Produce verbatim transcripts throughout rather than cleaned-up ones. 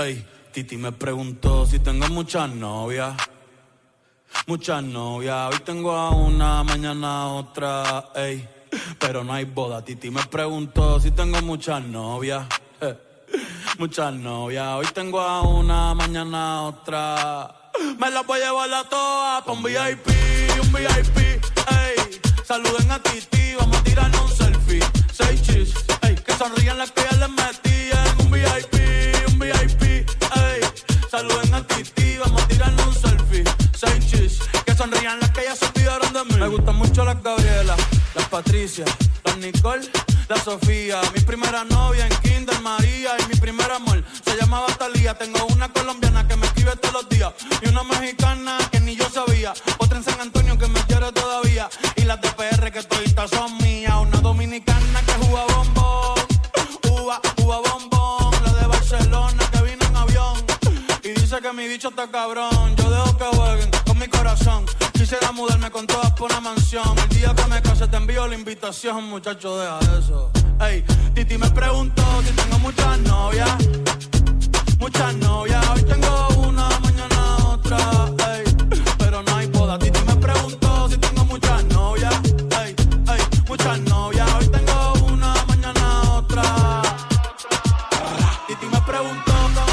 Ey, Titi me preguntó si tengo muchas novias. Muchas novias, hoy tengo a una, mañana a otra, ey. Pero no hay boda. Titi me preguntó si tengo muchas novias. Eh, muchas novias, hoy tengo a una, mañana a otra. Me las voy a llevar a todas pa' un V I P, un V I P, ey. Saluden a Titi, vamos a tirarnos un selfie. Seis chis, ey. Que sonrían las que ya les metí en un V I P, un V I P, ey. Saluden a Titi, vamos a tirarnos un selfie. Seis chis, que sonrían las que ya se olvidaron de mí. Me gustan mucho las Gabriela, las Patricia, las Nicole, la Sofía. Mi primera novia en Kinder María y mi primer amor se llamaba Talía. Tengo una colombiana que me escribe todos los días y una mexicana que ni yo sabía. Otra en San Antonio que me quiere todavía y las de P R que toditas son mías. Una dominicana que juega bombón, uva, uva bombón. La de Barcelona que vino en avión y dice que mi bicho está cabrón. Yo dejo que jueguen con mi corazón. Quisiera mudarme con todas por una mansión. El día que me case te envío la invitación, muchacho, deja eso. Ey, Titi me preguntó si tengo muchas novias. Muchas novias, hoy tengo una, mañana otra, ey. Pero no hay boda. Titi me preguntó si tengo muchas novias. Ey, ey, muchas novias, hoy tengo una, mañana otra. Titi me preguntó.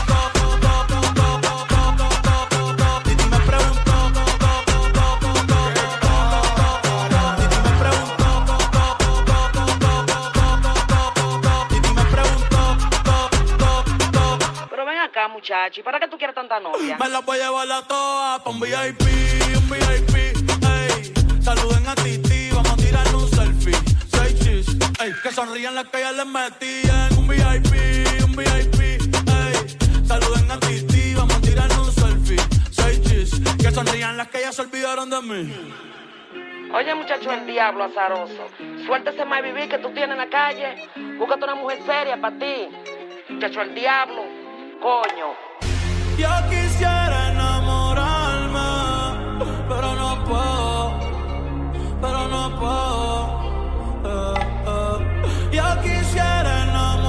Muchacho, ¿y para qué tú quieres tanta novia? Me las voy a llevar a todas pa' un V I P, un V I P, ey. Saluden a Titi, vamos a tirarle un selfie. Seis chis, ey. Que sonrían las que ya les metí en un V I P, un V I P, ey. Saluden a Titi, vamos a tirarle un selfie. Seis chis, que sonrían las que ya se olvidaron de mí. Oye, muchacho, el diablo azaroso. Suéltese más vivir que tú tienes en la calle. Búscate una mujer seria para ti. Muchacho, el diablo. Coño. Yo quisiera enamorarme, pero no puedo, pero no puedo. Eh, eh. Yo quisiera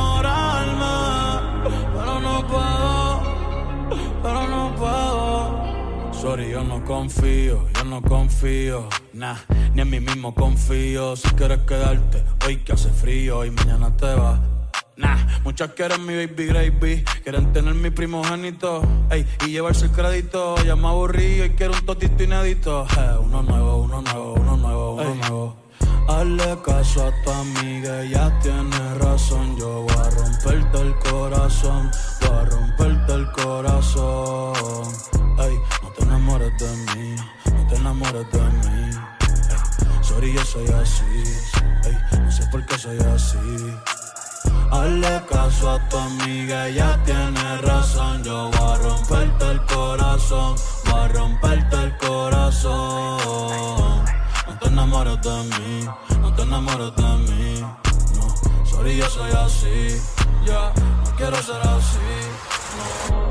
enamorarme, pero no puedo, pero no puedo. Sorry, yo no confío, yo no confío, nah, ni en mí mismo confío. Si quieres quedarte, hoy que hace frío y mañana te vas. Nah, muchas quieren mi baby gravy, quieren tener mi primogénito, ey, y llevarse el crédito. Ya me aburrí y quiero un totito inédito. Eh, uno nuevo, uno nuevo, uno nuevo, uno ey. nuevo. Hazle caso a tu amiga, ella tiene razón. Yo voy a romperte el corazón, voy a romperte el corazón. Ey, no te enamores de mí, no te enamores de mí. Ey, sorry, yo soy así, ey, no sé por qué soy así. Hazle caso a tu amiga, ella tiene razón. Yo voy a romperte el corazón, voy a romperte el corazón. No te enamores de mí, no te enamores de mí. No, sorry, yo soy así, ya, yeah, no quiero ser así, no.